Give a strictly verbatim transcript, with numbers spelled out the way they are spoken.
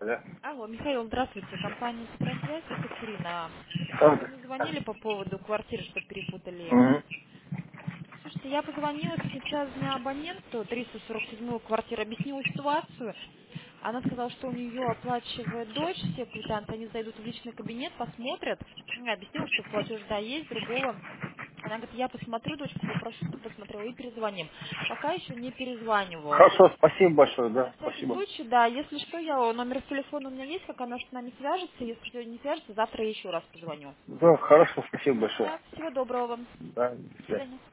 Да. Алло, Михаил, здравствуйте. Компания «Петросвязь», это Катерина. Вы Так. мне звонили по поводу квартиры, что перепутали. Мгм. Слушайте, я позвонила сегодня в час дня абоненту триста сорок седьмую квартиру, объяснила ситуацию. Она сказала, что у нее оплачивает дочь, все квитанции, они зайдут в личный кабинет, посмотрят. Я объяснила, что платеж да есть, другого. Она говорит, я посмотрю, дочку попрошу, чтобы посмотрела, и перезвоним. Пока еще не перезванивала. Хорошо, спасибо большое, На да, всякий спасибо. случай, да, если что, я номер телефона у меня есть, как она с нами свяжется. Если сегодня не свяжется, завтра я еще раз позвоню. Да, хорошо, спасибо большое. Да, всего доброго вам. Да, до До свидания. свидания.